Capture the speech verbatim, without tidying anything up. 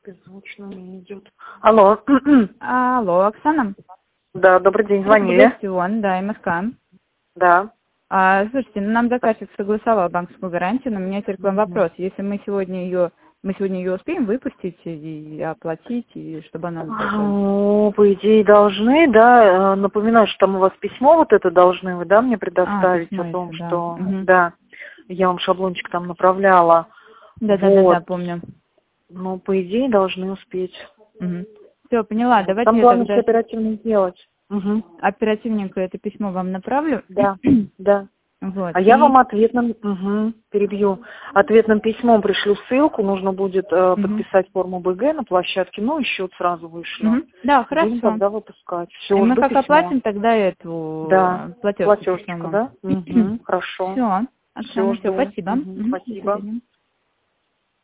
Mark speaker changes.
Speaker 1: Беззвучно не идет. Алло.
Speaker 2: Алло, Оксана?
Speaker 1: Да, добрый день, звонили.
Speaker 2: Бастион, да, МСК.
Speaker 1: Да.
Speaker 2: А, слушайте, ну, нам заказчик согласовал банковскую гарантию, но у меня теперь к вам
Speaker 1: Мгм.
Speaker 2: вопрос. Если мы сегодня ее, мы сегодня ее успеем выпустить и оплатить, и чтобы она...
Speaker 1: Ну, по идее, должны, да. Э, Напоминаю, что там у вас письмо вот это должны вы, да, мне
Speaker 2: А,
Speaker 1: предоставить
Speaker 2: письмо
Speaker 1: о том,
Speaker 2: еще, да.
Speaker 1: что,
Speaker 2: Мгм.
Speaker 1: да, я вам шаблончик там направляла.
Speaker 2: Да-да-да-да,
Speaker 1: Вот.
Speaker 2: помню.
Speaker 1: Ну, по идее, должны успеть.
Speaker 2: Все, поняла.
Speaker 1: Вот.
Speaker 2: Давайте
Speaker 1: Там
Speaker 2: я
Speaker 1: главное все
Speaker 2: тогда
Speaker 1: оперативно сделать. Мгм.
Speaker 2: оперативненько это письмо вам направлю.
Speaker 1: Да, да.
Speaker 2: Вот.
Speaker 1: А я
Speaker 2: И...
Speaker 1: вам ответным, угу, перебью, ответным письмом пришлю ссылку, нужно будет э,
Speaker 2: Мгм.
Speaker 1: подписать форму бэ гэ на площадке, ну и счет сразу вышлю.
Speaker 2: Мгм. Да,
Speaker 1: Будем
Speaker 2: хорошо.
Speaker 1: тогда выпускать.
Speaker 2: И
Speaker 1: Все,
Speaker 2: мы
Speaker 1: жду
Speaker 2: как
Speaker 1: письмо.
Speaker 2: оплатим, тогда эту
Speaker 1: Да,
Speaker 2: э, платежку пришлем
Speaker 1: платежечку,
Speaker 2: вам.
Speaker 1: да? Угу, хорошо.
Speaker 2: Все,
Speaker 1: Все,
Speaker 2: Оксана, все,
Speaker 1: жду.
Speaker 2: спасибо.
Speaker 1: Мгм,
Speaker 2: Мгм. До
Speaker 1: спасибо.
Speaker 2: свидания.